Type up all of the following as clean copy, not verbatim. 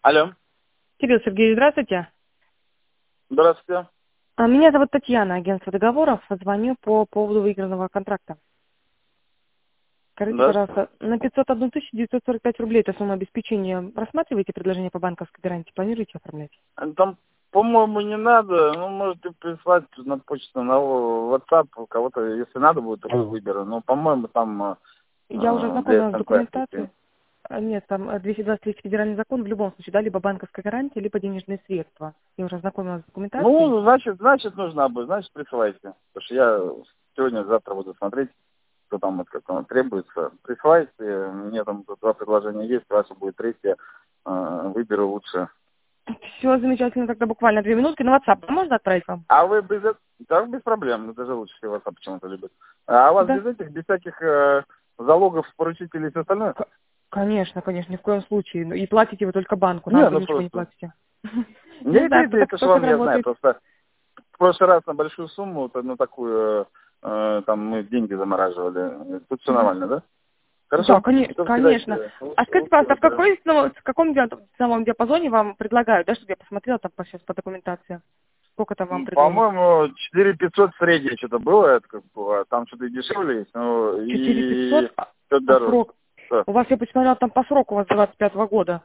Алло. Кирилл Сергеевич, здравствуйте. Здравствуйте. Меня зовут Татьяна, агентство договоров. Звоню по поводу выигранного контракта. Скажите, Да. пожалуйста, на 501 945 рублей это сумма обеспечения. Рассматриваете предложение по банковской гарантии? Планируете оформлять? Там, по-моему, не надо. Ну, можете прислать на почту, на WhatsApp у кого-то, если надо будет, то выберу. Но, по-моему, там Я уже для ознакомилась с СМП. документацией. Нет, там 223 федеральный закон в любом случае, да, либо банковская гарантия, либо денежные средства. Я уже ознакомилась с документацией. Ну, значит, нужно будет. Значит, присылайте. Потому что я сегодня-завтра буду смотреть, что там как оно требуется. Присылайте. Мне там тут два предложения есть. Ваше будет третье. Выберу лучше. Все замечательно, тогда буквально 2 минутки. На WhatsApp можно отправить вам? А вы да, без проблем. Это даже лучше, если вас почему-то любят. А у вас Да. без всяких залогов, поручителей и все остальное? Конечно, конечно, ни в коем случае. И платите вы только банку, Не, нам вы ну ничего не просто. платите. Не Нет, знаю, это же кто так вам я знаю. работает. Просто в прошлый раз на большую сумму, на такую, там мы деньги замораживали. Тут все Мгм. нормально, да? Да, Хорошо? Что конечно. кидайте? А скажите, пожалуйста, в каком ценовом диапазоне вам предлагают, да, чтобы я посмотрела там сейчас по документации? Сколько там вам предложат? По-моему, 4500 среднее что-то было, это как бы, а там что-то и дешевле есть, ну, 4500, и что-то а дороже. срок? Что? У вас, я посмотрела, там по сроку у вас 25-го года.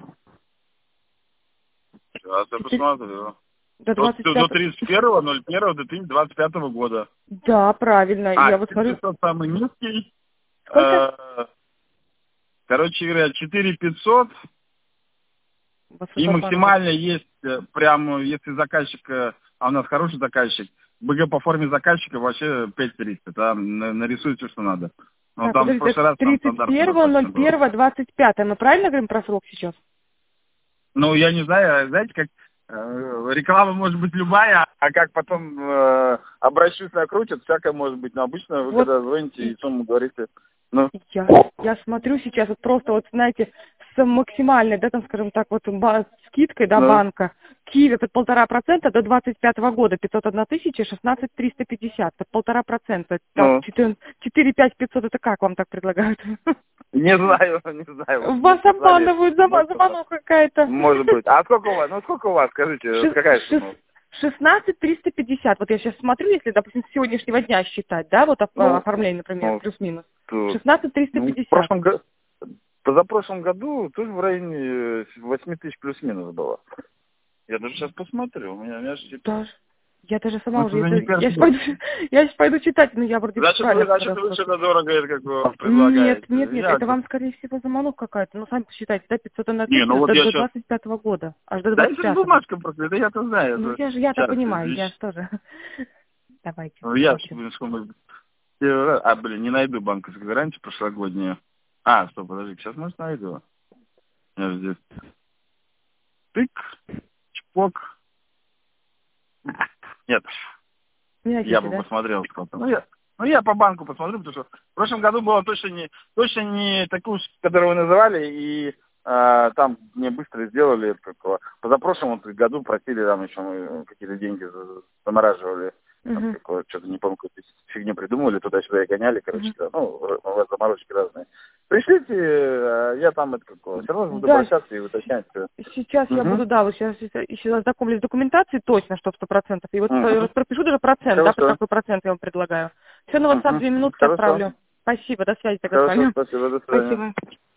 Сейчас я 4 посмотрю. до До 25-го. 31.01.2025 года. Да, правильно. Я вот смотрю, 4500 самый низкий. сколько? Короче говоря, 4500. У вас И высокая. максимально есть, прям, если заказчик, а у нас хороший заказчик, БГ по форме заказчика вообще 5300. Там нарисует все, что надо. Но Так, там в подождите, прошлый раз там стандартно достаточно было. 31.01.25. Мы правильно говорим про срок сейчас? Ну, я не знаю, знаете, как реклама может быть любая, а как потом обращусь, накрутят, всякое может быть. Но обычно вы Вот когда звоните и сумму говорите, ну, я смотрю сейчас, вот просто, вот знаете, с максимальной, да, там, скажем так, вот скидкой, да, ну, банка, Киви под 1,5% до 25-го года, 501 тысяча, 16 350, под 1,5%. Так, ну, 4, 5, 500, это как вам так предлагают? не знаю, не знаю. Вот мне Вас сказали, обманывают, может, замануха какая-то. может быть. А сколько у вас? Ну, сколько у вас, скажите, вот какая сумма? 16 350. Вот я сейчас смотрю, если, допустим, с сегодняшнего дня считать, да, вот Ну, оформление, например, ну, плюс-минус. то, 16 ну, в 350. прошлом году, позапрошлом году тоже в районе 8 тысяч плюс-минус было. Я даже сейчас посмотрю, у меня же типа... Даже. Я даже Ну, сама это уже, уже не я первый сейчас год. пойду, я сейчас пойду читать, но я вроде правильно Значит, лучше рассказываю. это дорого, это как вы Нет, предлагаете. нет, нет, Я это тут... вам, скорее всего, замануха какая-то. Ну, сами посчитайте, да, 501 Не, ну тысяча вот я до сейчас... 25-го года, аж до Да, это же 25-го. бумажка просто, это я-то знаю. Ну, Это... я-то Сейчас, понимаю, я извините. же тоже. Давайте, Я, смотрим. не найду банковскую гарантию прошлогоднюю. А, стоп, подожди, сейчас, может, найду. Я же здесь тык, чпок. Нет, Не я найдете, бы да? посмотрел сколько. Я по банку посмотрю, потому что в прошлом году было точно не такую, которую вы называли, и там мне быстро сделали, позапрошлом году просили, там еще мы какие-то деньги замораживали, там Угу. что-то не помню, какую-то фигню придумали, туда-сюда и гоняли, короче, Угу. да, ну, у вас заморочки разные. Пришлите, я там все равно буду Да, обращаться и уточнять все. сейчас я Угу. буду, да, вот сейчас еще ознакомлюсь с документацией точно, что 100%. И вот Угу. пропишу даже процент, да, под Хорошо. какой процент я вам предлагаю. Все, на WhatsApp Угу. 2 минутки Хорошо. отправлю. Спасибо, до связи тогда с Хорошо, вами. спасибо, до свидания. Спасибо.